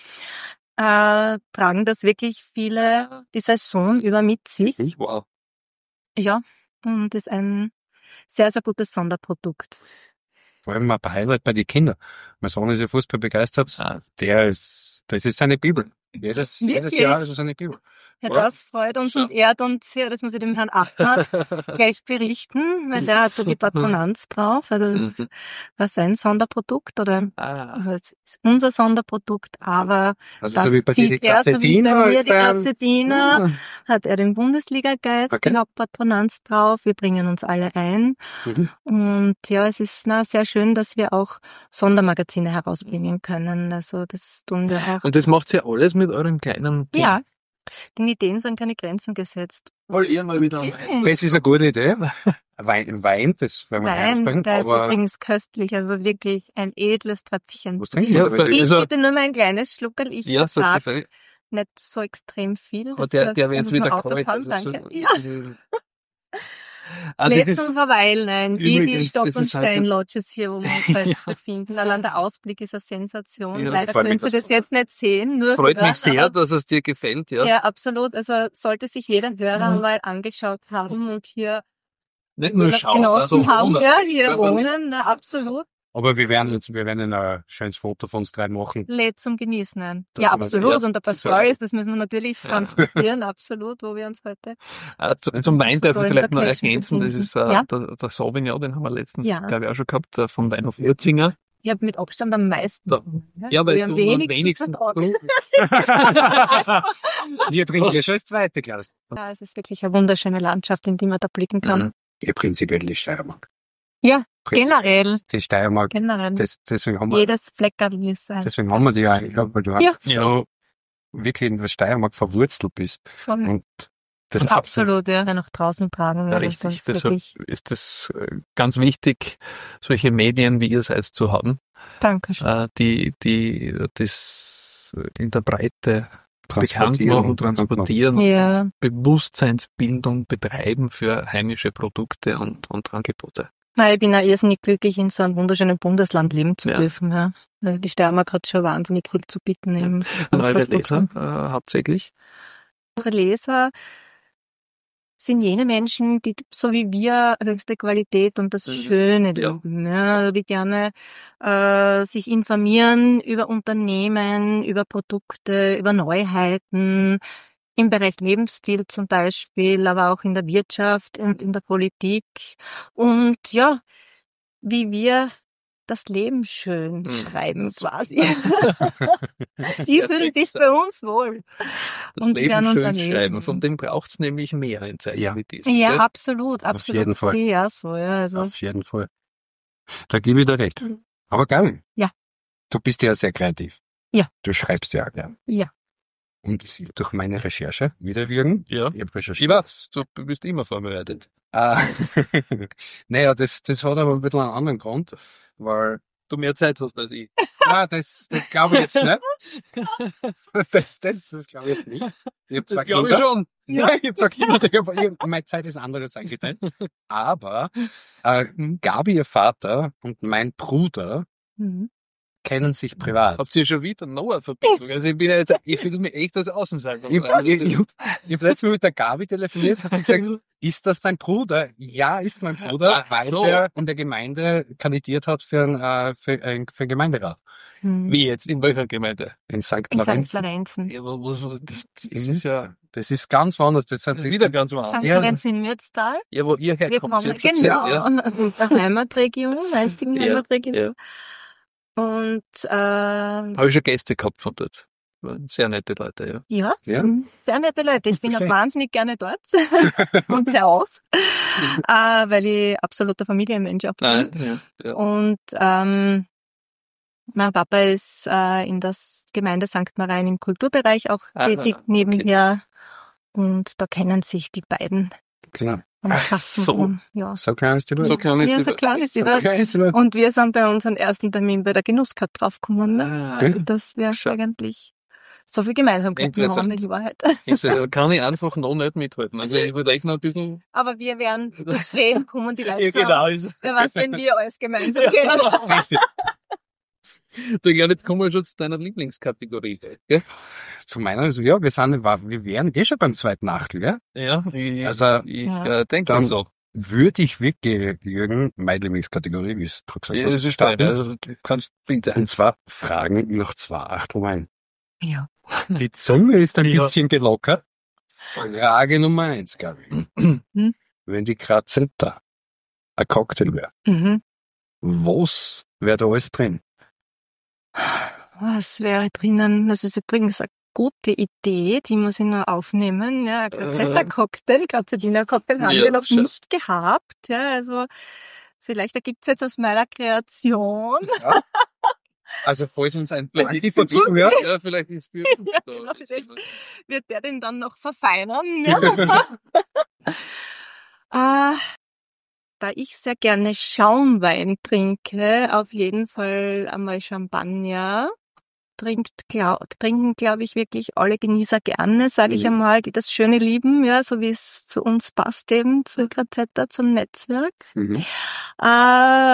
Äh, tragen das wirklich viele die Saison über mit sich. Wow. Ja, und ist ein sehr, sehr gutes Sonderprodukt. Vor allem ein Highlight bei den Kindern. Mein Sohn ist ja Fußball begeistert. Ah. Der ist, das ist seine Bibel. Jedes, jedes Wirklich? Jahr ist es seine Bibel. Ja, Ja. das freut uns Ja. und ehrt uns sehr. Das muss ich dem Herrn Achtner gleich berichten, weil der hat da die Patronanz drauf. Also das war sein Sonderprodukt oder Ah. also es ist unser Sonderprodukt, aber Also das so wie bei dir die zieht er, so wie Grazettina. bei mir ist die dann- Grazettina, hat er den Bundesliga-Guide, Okay. die Hauptpatronanz drauf. Wir bringen uns alle ein. Mhm. Und ja, es ist na, sehr schön, dass wir auch Sondermagazine herausbringen können. Also das tun wir auch. Und das macht ihr alles mit eurem kleinen Team? Ja, den Ideen sind keine Grenzen gesetzt. Weil ihr mal wieder Okay. am Das ist eine gute Idee. Wein, Wein das werden wir Nein, einsprechen, der ist aber übrigens köstlich, also wirklich ein edles Tröpfchen. was trinken Ja, wir für- dabei? Ich Also- bitte nur mal ein kleines Schluckerl, ich Ja, so vertrag nicht so extrem viel. Aber Das der, heißt, der wird da jetzt muss man wieder Auto kalt. fahren, Also so, danke. Ja. Ah, das Lädt ist zum Verweilen ein, wie die übrigens, Stock- das und ist halt ein- Stein-Lodges hier, wo wir uns heute befinden. Allein der Ausblick ist eine Sensation. Ja, Leider vor allem können Sie das- das jetzt nicht sehen, nur freut hören, mich sehr, aber- dass es dir gefällt, ja. Ja, absolut. Also sollte sich jeder Hörer Mhm. mal angeschaut haben und hier Nicht nur schauen, genossen also haben, wohnen. ja, hier Körperlich. wohnen, na, absolut. Aber wir werden jetzt, wir werden ein schönes Foto von uns drei machen. Lädt zum Genießen ein. Das Ja, sind wir- absolut. ja, Und ein paar das soll- Stories, das müssen wir natürlich transportieren, absolut, wo wir uns heute. Ah, zu, zum Wein darf ich Sogar in vielleicht noch Location ergänzen, das befinden. ist äh, Ja. der, der Sauvignon, den haben wir letztens, Ja. glaube ich, auch schon gehabt, der von Weinhof Würzinger. Ich habe mit Abstand am meisten. Da- Ja, Ja, wo weil ich am du am wenigsten wenigsten vertrage. Wir trinken jetzt schon das zweite Glas. Ja, es ist wirklich eine wunderschöne Landschaft, in die man da blicken kann. Mhm. Ja, prinzipiell die Steiermark. Ja, Prinzipiell generell, Die Steiermark, generell. das, deswegen haben wir, Jedes Fleckerl ist ein. deswegen haben wir die ja eingeladen, weil du Ja. einfach so wirklich in der Steiermark verwurzelt bist. Voll. Und das Absolut, ja, nach draußen tragen. Ja, das richtig. ist Deshalb wirklich, ist es äh, ganz wichtig, solche Medien wie ihr seid zu haben, Dankeschön. äh, die, die das in der Breite bekannt Transportieren machen, und- transportieren, und Ja, Bewusstseinsbildung betreiben für heimische Produkte und, und Angebote. na, ich bin auch irrsinnig glücklich, in so einem wunderschönen Bundesland leben zu Ja. dürfen. Ja. Also die Steiermark hat schon wahnsinnig viel zu bieten. Im Und eure Infrastruktur. Leser äh, hauptsächlich? Unsere Leser sind jene Menschen, die so wie wir höchste Qualität und das Mhm. Schöne Ja. lieben, ja, also die gerne äh, sich informieren über Unternehmen, über Produkte, über Neuheiten im Bereich Lebensstil zum Beispiel, aber auch in der Wirtschaft und in der Politik und ja, wie wir das Leben schön Mhm. schreiben quasi. Die fühlen sich bei uns wohl. Das Und wir Leben werden uns schön erlesen. schreiben. Von dem braucht's nämlich mehr in Zeiten Ja. wie diesen. Ja, gell? absolut, absolut. jeden Fall. Sehr so, ja. Also, Auf jeden Fall. Da gebe ich dir recht. Mhm. Aber Gabi, Ja. du bist ja sehr kreativ. Ja. Du schreibst ja gern. ja. Und es ist durch meine Recherche, wieder Jürgen, Ja. ich habe Ich recherchiert. weiß, du bist immer vorbereitet. Äh, naja, das, das hat aber ein bisschen einen anderen Grund, weil, Du mehr Zeit hast als ich. na, das, das glaube ich jetzt nicht. Das, das, das glaube ich jetzt nicht. Ich hab zwei Das glaube ich Kinder. schon. Ja, ich hab zwei Kinder, ich hab, ich, meine Zeit ist anderes eingeteilt. Aber, äh, Gabi, ihr Vater und mein Bruder Mhm. kennen sich privat. Habt ihr schon wieder noch eine Verbindung? Also ich bin ja jetzt, ich fühle mich echt als Außenseiter. Ich, ich, ich, ich habe letztes Mal mit der Gabi telefoniert und gesagt, ist das dein Bruder? Ja, ist mein Bruder, Ach weil so. der in der Gemeinde kandidiert hat für einen, äh, für, äh, für einen Gemeinderat Mhm. Wie jetzt? In welcher Gemeinde? in Sankt In Sankt Lorenz. Lorenzen. Ja, aber was, was, das, das ist ja Das ist ganz woanders. Das das hat ist wieder ganz Sankt woanders. Ja. Lorenzen in Mürztal. Ja, wo ihr Wir herkommt. kommen Sie haben schon genau gesagt, ja. aus der Heimatregion, einstigen Ja, Heimatregion. ja. Und äh, Habe ich schon Gäste gehabt von dort. Waren sehr nette Leute, ja. ja, Ja. sind sehr nette Leute. Ich bin auch Verstehe. wahnsinnig gerne dort und sehr aus, äh, weil ich absoluter Familienmensch auch bin. Nein, ja, ja. Und ähm, mein Papa ist äh, in das Gemeinde Sankt Marien im Kulturbereich auch Ah, tätig okay. nebenher. Und da kennen sich die beiden Klar. am Ach Schaffen. so. Und, ja. So klein ist die Welt. So klein ist Ja, die so Welt. klein ist die So Welt. klein ist die Welt. Und wir sind bei unserem ersten Termin bei der Genusskarte draufgekommen. Ne? Ah, Also das wäre Schau. eigentlich so viel Gemeinsamkeiten Interessant. haben in Wahrheit. jetzt, äh, kann ich einfach noch nicht mithalten. Also ich würde echt noch ein bisschen... Aber wir werden durchs Reden kommen, die Leute Ja, sagen, genau. Ist, wer weiß, wenn wir alles gemeinsam Ja. kennen. Richtig. du, ja, jetzt kommen wir schon zu deiner Lieblingskategorie. Gell? Zu meiner, also, ja, wir sind, wir wären eh schon beim zweiten Achtel, ja? Ja, ich, Also, ich Ja. äh, denke Dann- so. Würde ich wirklich, Jürgen, meine Lieblingskategorie, wie es gerade gesagt Ja, hast, das ist starten. deine. Also du kannst bitte. Und zwar Fragen nach zwei Achtel Wein. Ja. Die Zunge ist ein Ja. bisschen gelockert. Frage Nummer eins, Gabi. Hm? Wenn die Grazetta ein Cocktail wäre, Mhm. was wäre da alles drin? Was wäre drinnen? Das ist übrigens eine gute Idee, die muss ich noch aufnehmen. Ja, ein Grazetta-Cocktail, Grazzettina-Cocktail haben Ja, wir noch schau. nicht gehabt. Ja, also vielleicht ergibt es jetzt aus meiner Kreation. Ja. Also, falls uns ein Vielleicht ist Quantitativ es hört, ja, vielleicht ist es Ja, genau, vielleicht wird der den dann noch verfeinern. Ja. äh, da ich sehr gerne Schaumwein trinke, auf jeden Fall einmal Champagner. trinkt, glaub, trinken, glaube ich, wirklich alle Genießer gerne, sage ich Mhm. einmal, die das Schöne lieben, ja, so wie es zu uns passt eben, zu Grazetta, zum Netzwerk. Mhm. Äh,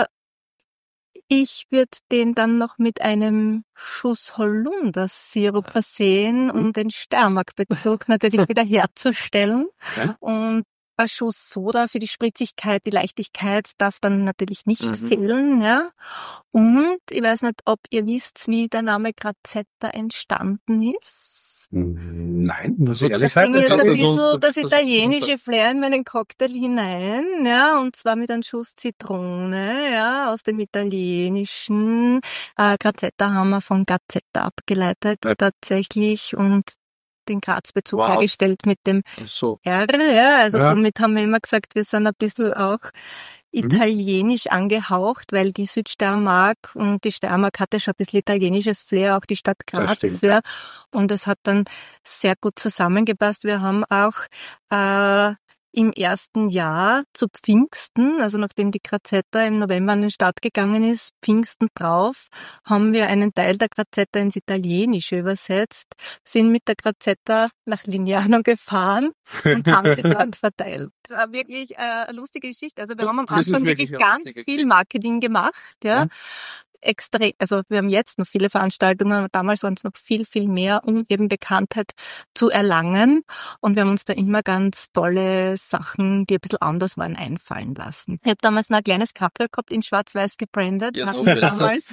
ich würde den dann noch mit einem Schuss Holundersirup versehen, um den Steiermark-Bezug natürlich wieder herzustellen. Ja. Und ein Schuss Soda für die Spritzigkeit, die Leichtigkeit darf dann natürlich nicht Mhm. fehlen, ja. Und ich weiß nicht, ob ihr wisst, wie der Name Grazetta entstanden ist. Nein, muss ich Da ehrlich Da sagen. bringe ich das jetzt ein hat uns- bisschen das das- italienische Flair in meinen Cocktail hinein, ja, und zwar mit einem Schuss Zitrone, ja, aus dem italienischen. Äh, Grazetta haben wir von Gazzetta abgeleitet, Ja. tatsächlich, und den Graz-Bezug Wow. hergestellt mit dem So. R, ja, also Ja. somit haben wir immer gesagt, wir sind ein bisschen auch Mhm. italienisch angehaucht, weil die Südsteiermark und die Steiermark hatte schon ein bisschen italienisches Flair, auch die Stadt Das Graz, stimmt. ja, und es hat dann sehr gut zusammengepasst. Wir haben auch äh, im ersten Jahr zu Pfingsten, also nachdem die Grazetta im November an den Start gegangen ist, Pfingsten drauf, haben wir einen Teil der Grazetta ins Italienische übersetzt, sind mit der Grazetta nach Lignano gefahren und haben sie dort verteilt. Das war wirklich äh, eine lustige Geschichte. Also wir haben am Das ist Anfang wirklich wirklich eine ganz lustige viel Geschichte. Marketing gemacht, ja. Ja. Extrem, also wir haben jetzt noch viele Veranstaltungen, aber damals waren es noch viel, viel mehr, um eben Bekanntheit zu erlangen. Und wir haben uns da immer ganz tolle Sachen, die ein bisschen anders waren, einfallen lassen. Ich habe damals noch ein kleines Cabrio gehabt, in schwarz-weiß gebrandet. Ja, Hatten so wir besser. damals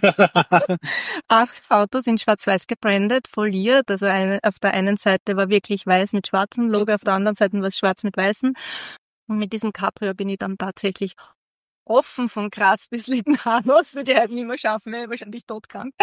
acht Autos in schwarz-weiß gebrandet, foliert. Also eine, auf der einen Seite war wirklich weiß mit schwarzem Logo, auf der anderen Seite war es schwarz mit weißem. Und mit diesem Cabrio bin ich dann tatsächlich offen von Graz bis Lignano, das würde ich halt nicht mehr schaffen, wäre ich wahrscheinlich todkrank,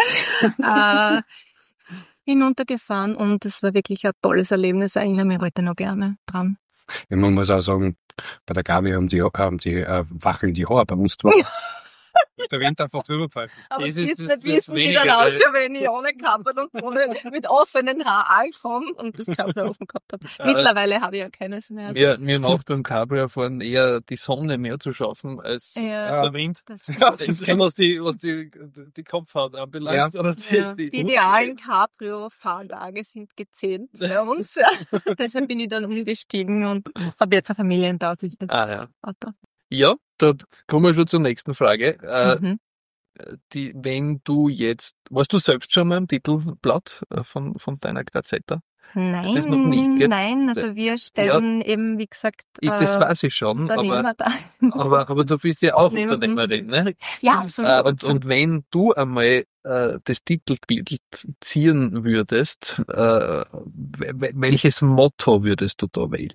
äh, hinuntergefahren, und es war wirklich ein tolles Erlebnis. Ich erinnere mich heute noch gerne dran. Ja, man muss auch sagen, bei der Gabi haben die, haben die äh, Wacheln die Haare bei uns zwar. Der Wind einfach drüber pfeifen. Aber Das das ist- ist das- nicht das wissen, wie weniger, dann weil- ausschaue, wenn ich ohne Kappel und ohne, mit offenen Haaren ankomme und das Kappel offen gehabt habe. Äh, Mittlerweile habe ich ja keines mehr. Also, Mir, mir macht beim Cabrio-Fahren eher die Sonne mehr zu schaffen als Ja. der Wind. das Ja, das ist, was die, was die, die Kopfhaut anbelangt. Ja. Oder die, Ja, die idealen Cabrio-Fahrlage sind gezählt bei uns. Ja. Deshalb bin ich dann umgestiegen und habe jetzt ein familientaugliches Ah, ja. Auto. Ja, da kommen wir schon zur nächsten Frage. Äh, Mhm. die, wenn du jetzt, warst du selbst schon mal am Titelblatt äh, von, von deiner Grazetta? Nein, das noch nicht, gell? nein, also wir stellen eben, wie gesagt, Ich, das äh, weiß ich schon, aber, Unternehmer da. aber, aber du bist ja auch Nehmen Unternehmerin, ne? Ja, absolut. Äh, und, absolut. und wenn du einmal äh, das Titelbild ziehen würdest, äh, wel- welches Motto würdest du da wählen?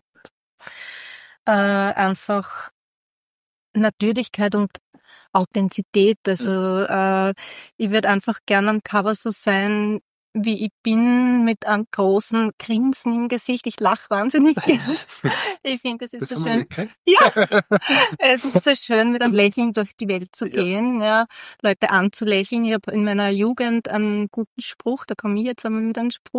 äh, einfach Natürlichkeit und Authentizität. Also äh, ich würde einfach gerne am Cover so sein, wie ich bin, mit einem großen Grinsen im Gesicht. Ich lache wahnsinnig gern. Ich finde, es ist Das so haben wir schön. mitgekriegt. Ja, es ist so schön, mit einem Lächeln durch die Welt zu Ja. gehen, ja, Leute anzulächeln. Ich habe in meiner Jugend einen guten Spruch, da komme ich jetzt einmal mit einem Spruch,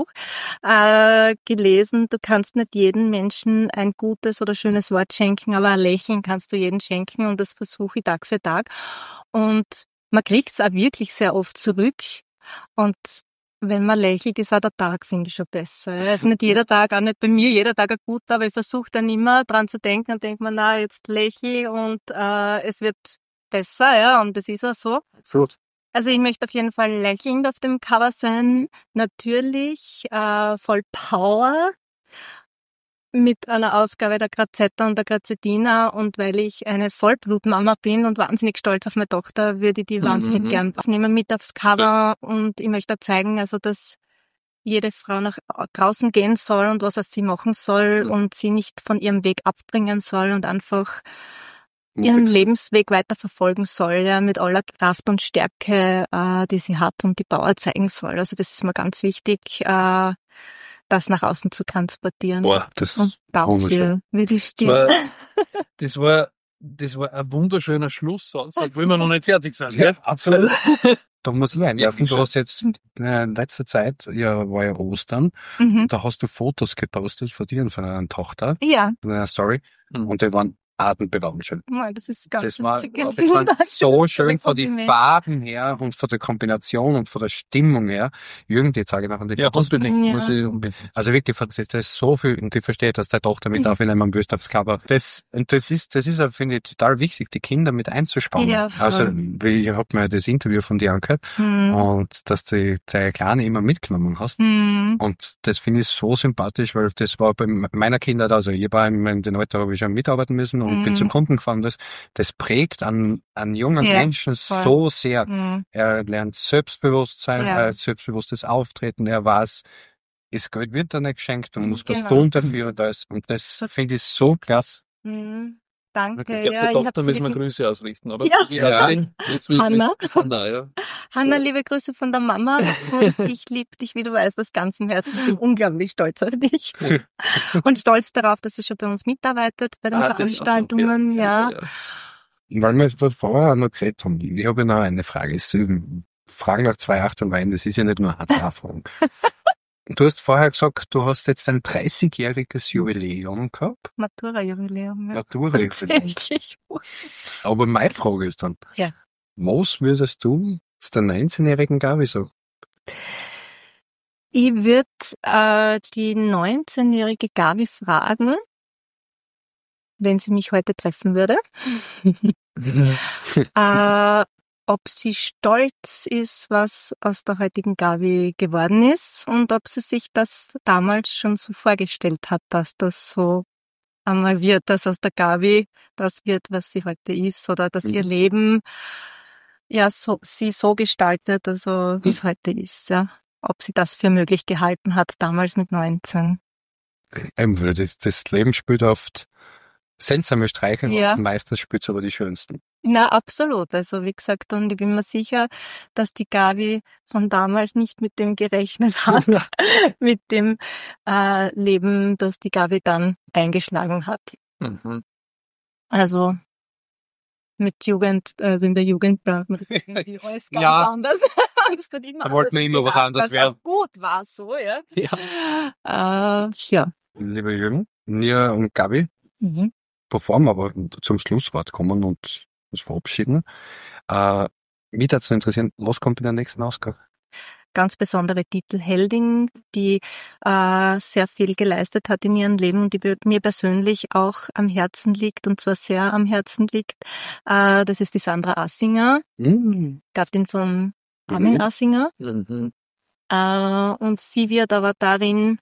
äh, gelesen: Du kannst nicht jedem Menschen ein gutes oder schönes Wort schenken, aber ein Lächeln kannst du jedem schenken, und das versuche ich Tag für Tag. Und man kriegt es auch wirklich sehr oft zurück, und wenn man lächelt, ist auch der Tag, finde ich, schon besser. Ja. Also nicht jeder Tag, auch nicht bei mir jeder Tag ein guter, aber ich versuche dann immer dran zu denken und denke mir, na, jetzt lächl und äh, es wird besser, ja, und das ist auch so. Gut. Also ich möchte auf jeden Fall lächelnd auf dem Cover sein, natürlich, äh, voll Power, mit einer Ausgabe der Grazetta und der Grazettina, und weil ich eine Vollblutmama bin und wahnsinnig stolz auf meine Tochter, würde ich die Mhm. wahnsinnig gern aufnehmen mit aufs Cover, und ich möchte zeigen, also dass jede Frau nach draußen gehen soll und was aus sie machen soll Mhm. und sie nicht von ihrem Weg abbringen soll und einfach ihren Mutig. Lebensweg weiter verfolgen soll, ja, mit aller Kraft und Stärke, äh, die sie hat, und die Power zeigen soll. Also das ist mir ganz wichtig, äh, das nach außen zu transportieren. Boah, Das Und dafür wunderschön. würde ich das dir. war, das war, das war ein wunderschöner Schlusssatz, obwohl wir noch nicht fertig sind. Ja, gell? absolut. Da muss ich einwerfen, Ja, du hast jetzt äh, in letzter Zeit, ja, war ja Ostern, Mhm. da hast du Fotos gepostet von dir und von deiner Tochter, Ja, von deiner Story, Mhm. und die waren atemberaubend schön. Mal, das ist ganz Das war, entzückend. das war Danke, so das ist schön ein von den Kompliment. Farben her und von der Kombination und von der Stimmung her. Jürgen, die zeige ich nachher die Ja, Fotos. unbedingt. Ja. Muss ich unbedingt. Also wirklich, das ist so viel, und ich verstehe, dass deine Tochter mit aufnehmen willst aufs Cover. Das, und das ist, das ist, finde ich, total wichtig, die Kinder mit einzuspannen. Ja, voll. Also, weil ich hab mir das Interview von dir angehört, Hm. und dass du deine Kleine immer mitgenommen hast. Hm. Und das finde ich so sympathisch, weil das war bei meiner Kindheit, also ich war in in den Alter, habe ich schon mitarbeiten müssen und Mhm. bin zum Kunden gefahren. Das, das prägt an, an jungen Ja, Menschen voll. so sehr. Hm. Er lernt Selbstbewusstsein, Ja. äh, selbstbewusstes Auftreten. Er weiß, das Geld wird dir nicht geschenkt, du musst was Genau. tun dafür. Und das, und das finde ich so klasse. Hm. Danke, Ich glaube, ja, der ich Tochter hab's müssen wir wirklich- Grüße ausrichten, oder? Ja. Wie heißt die? Jetzt will ich Hanna. mich- Hanna, ja. Hanna, So. liebe Grüße von der Mama und ich liebe dich, wie du weißt, aus ganzem Herzen. Ich bin unglaublich stolz auf dich und stolz darauf, dass sie schon bei uns mitarbeitet, bei den Ah, das auch noch, Veranstaltungen, ja. super, Weil wir was vorher noch geredet haben, ich habe ja noch eine Frage. Es- Fragen nach zwei Komma acht und Wein, das ist ja nicht nur eine Fragen. Du hast vorher gesagt, du hast jetzt ein dreißigjähriges Jubiläum gehabt. Matura-Jubiläum, ja. Matura-Jubiläum. Tatsächlich. Aber meine Frage ist dann, Ja. was würdest du zu der neunzehnjährigen Gabi sagen? Ich würde äh, die neunzehnjährige Gabi fragen, wenn sie mich heute treffen würde, äh, ob sie stolz ist, was aus der heutigen Gabi geworden ist und ob sie sich das damals schon so vorgestellt hat, dass das so einmal wird, dass aus der Gabi das wird, was sie heute ist, oder dass ihr Mhm. Leben ja so sie so gestaltet, also wie es heute ist, ja. Ob sie das für möglich gehalten hat, damals mit neunzehn. Eben, weil das, das Leben spielt oft seltsame Streiche, Ja. und meistens spielt es aber die schönsten. Na, absolut. Also wie gesagt, und ich bin mir sicher, dass die Gabi von damals nicht mit dem gerechnet hat, mit dem äh, Leben, das die Gabi dann eingeschlagen hat. Mhm. Also mit Jugend, also in der Jugend braucht man das irgendwie alles ganz Ja. anders. Das wird immer Da wollten wir anders immer was gedacht, anderes was werden. auch gut war, so, ja. Ja. Äh, ja. Lieber Jürgen, Nia und Gabi, Mhm. bevor wir aber zum Schlusswort kommen und uns verabschieden, äh, mich dazu interessieren, was kommt in der nächsten Ausgabe? Ganz besondere Titelheldin, die äh, sehr viel geleistet hat in ihrem Leben und die be- mir persönlich auch am Herzen liegt, und zwar sehr am Herzen liegt. Äh, das ist die Sandra Assinger, Mhm. Gattin von Armin Mhm. Assinger. Mhm. Äh, und sie wird aber darin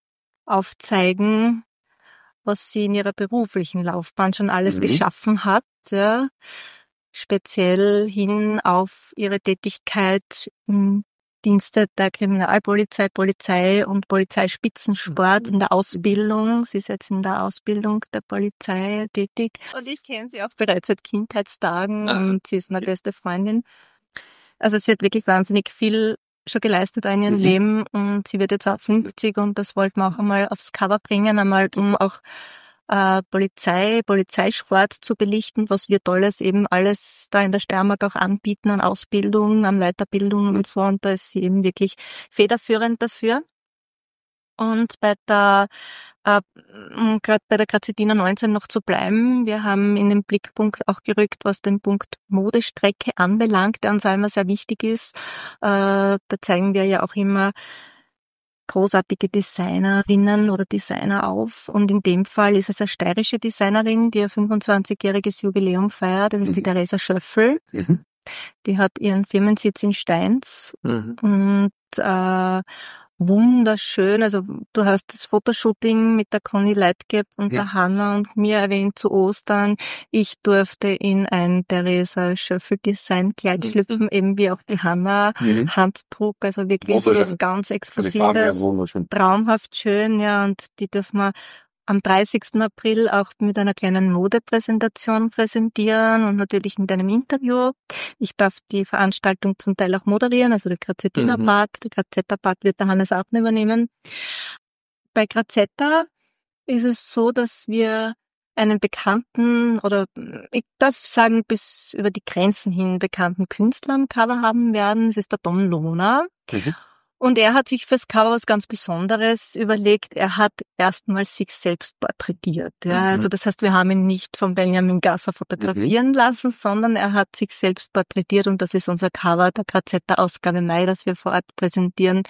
aufzeigen, was sie in ihrer beruflichen Laufbahn schon alles Mhm. geschaffen hat, ja. Speziell hin auf ihre Tätigkeit im Dienste der Kriminalpolizei, Polizei und Polizeispitzensport in der Ausbildung. Sie ist jetzt in der Ausbildung der Polizei tätig. Und ich kenne sie auch bereits seit Kindheitstagen Ah. und sie ist meine beste Freundin. Also sie hat wirklich wahnsinnig viel schon geleistet in ihrem Mhm. Leben und sie wird jetzt auch fünfzig und das wollten wir auch einmal aufs Cover bringen, einmal um auch äh, Polizei, Polizeisport zu belichten, was wir Tolles eben alles da in der Steiermark auch anbieten an Ausbildung, an Weiterbildung und so, und da ist sie eben wirklich federführend dafür. Und bei der, äh, um gerade bei der Grazedina neunzehn noch zu bleiben, wir haben in den Blickpunkt auch gerückt, was den Punkt Modestrecke anbelangt, der uns auch immer sehr wichtig ist. Äh, da zeigen wir ja auch immer großartige Designerinnen oder Designer auf. Und in dem Fall ist es eine steirische Designerin, die ihr fünfundzwanzigjähriges Jubiläum feiert. Das ist die Mhm. Theresa Schöffel. Mhm. Die hat ihren Firmensitz in Steins Mhm. und äh, wunderschön. Also du hast das Fotoshooting mit der Conny Leitgeb und Ja. der Hanna und mir erwähnt zu Ostern. Ich durfte in ein Theresa Schöffel Design Kleid Mhm. schlüpfen, eben wie auch die Hanna. Mhm. Handdruck, also wirklich Wunderschön. was ganz Die Farben ja Exklusives. wunderschön. Traumhaft schön, ja, und die dürfen wir am dreißigsten April auch mit einer kleinen Modepräsentation präsentieren und natürlich mit einem Interview. Ich darf die Veranstaltung zum Teil auch moderieren, also der Grazzettina-Part, der Grazetta-Part wird der Hannes Aubner übernehmen. Bei Grazetta ist es so, dass wir einen bekannten oder ich darf sagen bis über die Grenzen hin bekannten Künstler am Cover haben werden. Es ist der Don Lona. Mhm. Und er hat sich fürs Cover was ganz Besonderes überlegt. Er hat erstmals sich selbst porträtiert. Ja, Mhm. also das heißt, wir haben ihn nicht von Benjamin Gasser fotografieren lassen, sondern er hat sich selbst porträtiert und das ist unser Cover der Grazetta-Ausgabe Mai, das wir vor Ort präsentieren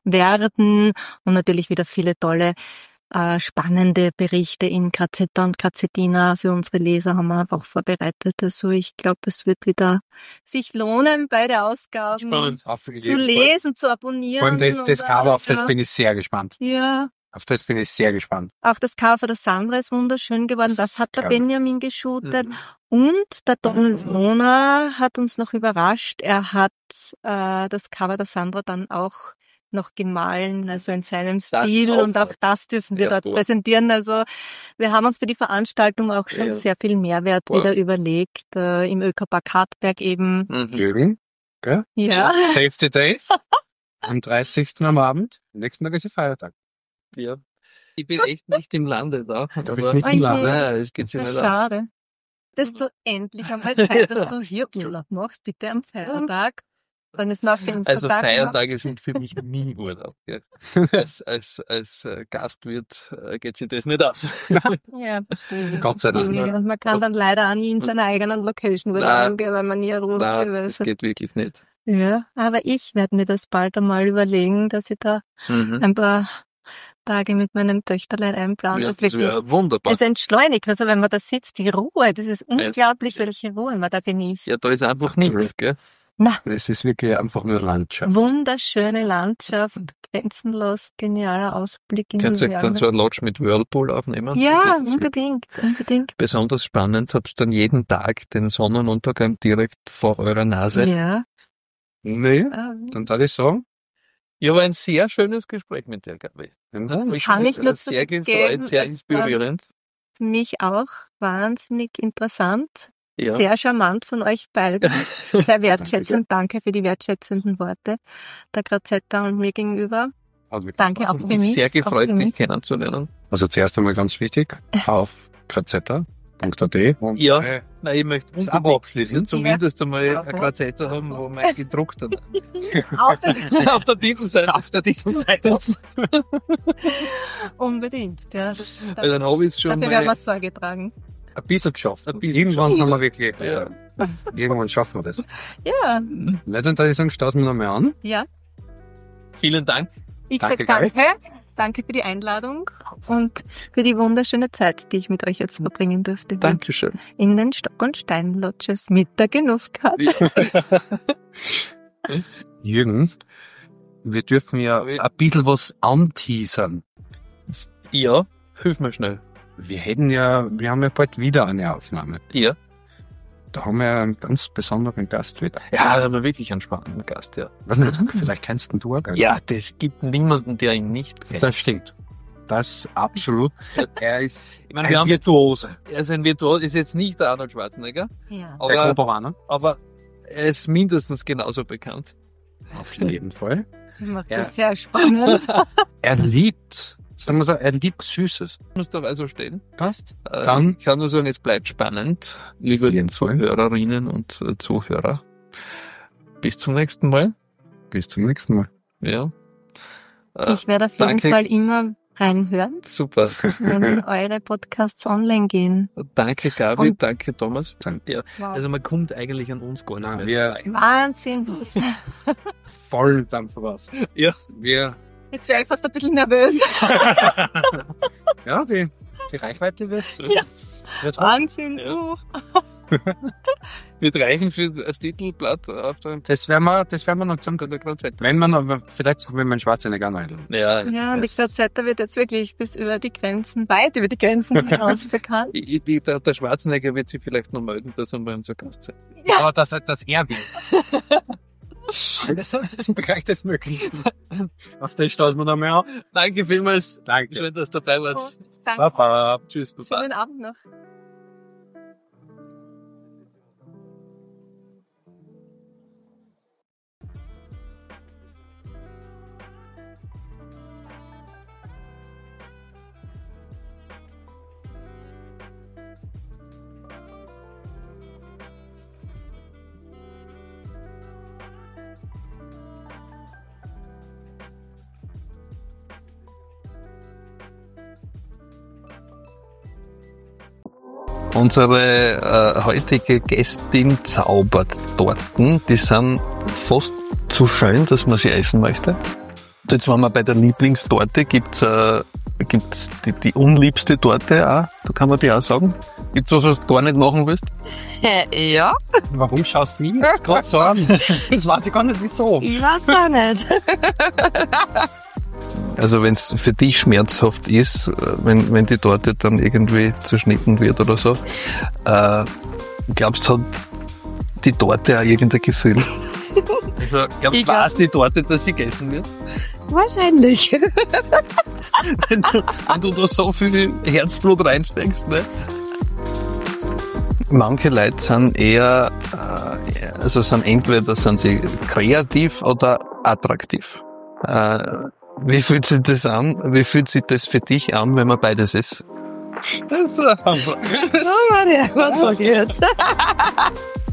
werden und natürlich wieder viele tolle äh, spannende Berichte in Grazetta und Grazzettina für unsere Leser haben wir auch vorbereitet. Also ich glaube, es wird wieder sich lohnen, beide Ausgaben Spannend. zu lesen, zu abonnieren. Vor allem das, das und, Cover, auf das ja. bin ich sehr gespannt. Ja, Auf das bin ich sehr gespannt. auch das Cover der Sandra ist wunderschön geworden. Das hat der Ja. Benjamin geshootet. Mhm. Und der Donald Mona hat uns noch überrascht. Er hat äh, das Cover der Sandra dann auch noch gemahlen, also in seinem Stil. auch Und auch noch. das dürfen wir Ja, dort boah. präsentieren. Also wir haben uns für die Veranstaltung auch schon Ja. sehr viel Mehrwert Boah. wieder überlegt. Äh, Im Ökopark Hartberg eben. Mhm. Jürgen, gell? Ja. Safety Day. Am dreißigsten am Abend. Nächsten Tag ist ein Feiertag. Ja. Ich bin echt nicht im Lande da. Du bist aber- nicht im Lande. Nein, es geht sich Ja, nicht aus. schade. Dass du endlich einmal Zeit, dass du hier Urlaub machst, bitte am Feiertag. Dann ist noch Fenstertag. Also Feiertage sind für mich nie Urlaub. Ja. Als, als, als äh, Gastwirt äh, geht sich das nicht aus. Ja, verstehe. Gott sei Dank. Und man kann dann leider auch nie in seiner eigenen Location Nein. Urlaub gehen, weil man nie ruht. Nein, das geht wirklich nicht. Ja, aber ich werde mir das bald einmal überlegen, dass ich da Mhm. ein paar Tage mit meinem Töchterlein einplanen. Ja, das das ist wirklich, wäre wunderbar. es entschleunigt. Also wenn man da sitzt, die Ruhe, das ist unglaublich, welche Ruhe man da genießt. Ja, da ist einfach Absolut. nichts, gell? Na, Es ist wirklich einfach nur Landschaft. wunderschöne Landschaft, grenzenlos, genialer Ausblick in Könnt die ihr euch dann Wärme. so ein Lodge mit Whirlpool aufnehmen? Ja, Das ist unbedingt, unbedingt. besonders spannend. Habt dann jeden Tag den Sonnenuntergang direkt vor eurer Nase. Ja. Nee, ähm, dann darf ich sagen, Ja, war ein sehr schönes Gespräch mit dir, Gabi. ja, Kann ich nur sehr zurückgeben, gefreut, sehr es inspirierend. Für mich auch wahnsinnig interessant. Ja. Sehr charmant von euch beiden. Sehr wertschätzend. Danke für die wertschätzenden Worte der Grazetta und mir gegenüber. hat wirklich Danke Spaß auch gemacht. für mich. Sehr auch gefreut, für dich mich. kennenzulernen. Also zuerst einmal ganz wichtig, auf grazetta punkt at und Ja. äh, Nein, ich möchte Das unbedingt Abo abschließen. zumindest einmal Ja. eine Grazetta haben, wo mein gedruckter Auch das auf der Titelseite. Auf der Titelseite. unbedingt. Ja. Das, Weil dann habe ich es schon dafür werden wir mal. Sorge tragen. ein bisschen geschafft. Ein bisschen Irgendwann geschafft. haben wir wirklich, Ja. irgendwann schaffen wir das. Ja, Nicht, dann darf ich sagen, stoßen wir noch mal an. ja. Vielen Dank. Ich Danke, sag danke. Danke für die Einladung und für die wunderschöne Zeit, die ich mit euch jetzt verbringen durfte. Dankeschön. In den Stock- und Stein-Lodges mit der Genusskarte. Jürgen, wir dürfen ja Aber ich- ein bisschen was anteasern. Ja, hilf mir schnell. Wir hätten ja, wir haben ja bald wieder eine Aufnahme. Ja. Da haben wir einen ganz besonderen Gast wieder. Ja, da haben wir wirklich einen spannenden Gast, ja. Was nicht, vielleicht kennst du ihn auch. gell? Ja, das gibt niemanden, der ihn nicht kennt. Das stimmt. Das absolut. Er ist Ich meine, ein wir haben, Virtuose. er ist ein Virtuos, ist jetzt nicht der Arnold Schwarzenegger, Ja. Der aber, Kooperaner. aber er ist mindestens genauso bekannt. Auf jeden Fall. Macht Ja. das sehr spannend. Er liebt, sagen wir so, er liebt Süßes. Muss dabei so stehen. Passt? Äh, Dann- Ich kann nur sagen, es bleibt spannend, liebe Auf jeden Fall. Zuhörerinnen und äh, Zuhörer. Bis zum nächsten Mal. Bis zum nächsten Mal. Ja. Äh, Ich werde auf jeden danke. Fall immer reinhören, Super. wenn eure Podcasts online gehen. Danke, Gabi. Und- Danke, Thomas. Danke. Ja. Wow. Also man kommt eigentlich an uns gar nicht Nein, mehr. wir Wahnsinn. voll Dampf voraus. Ja. Wir, Jetzt wäre ich fast ein bisschen nervös. ja, die, die Reichweite wird, Ja. wird hoch. Wahnsinn. Ja. Uh. Wird reichen für das Titelblatt auf der Das werden wir, das werden wir noch zum, der Grazetta. wenn man, aber vielleicht auch, wenn man Schwarzenegger einladen. Ja, Ja, und die das- Grazetta wird jetzt wirklich bis über die Grenzen, weit über die Grenzen hinaus bekannt. Ich- ich- Der, der Schwarzenegger wird sich vielleicht noch melden, dass er bei uns zu Gast sein. Ja. Aber das, das er will. Alles ist im Bereich des Möglichen. Auf das stoßen wir noch mehr an. Danke vielmals. Danke. Schön, dass du dabei warst. Und danke. Baba. Tschüss, Baba. Schönen Abend noch. Unsere äh, heutige Gästin zaubert Torten, die sind fast zu schön, dass man sie essen möchte. Und jetzt waren wir bei der Lieblingstorte, gibt's äh, gibt's die, die unliebste Torte auch? Da kann man die auch sagen. Gibt's was, was du gar nicht machen willst? Äh, ja. Warum schaust du mich jetzt gerade so an? Das weiß ich gar nicht, wieso. Ich weiß auch nicht. Also wenn es für dich schmerzhaft ist, wenn, wenn die Torte dann irgendwie zerschnitten wird oder so, äh, glaubst du, hat die Torte auch irgendein Gefühl? Also, glaubst du, weiß die Torte, dass sie gegessen wird? Wahrscheinlich. Wenn du, wenn du da so viel Herzblut reinsteckst, ne? Manche Leute sind eher, äh, also sind entweder sind sie kreativ oder attraktiv. Äh, wie fühlt sich das an? Wie fühlt sich das für dich an, wenn man beides ist? Das ist so, Maria, was sag ich jetzt?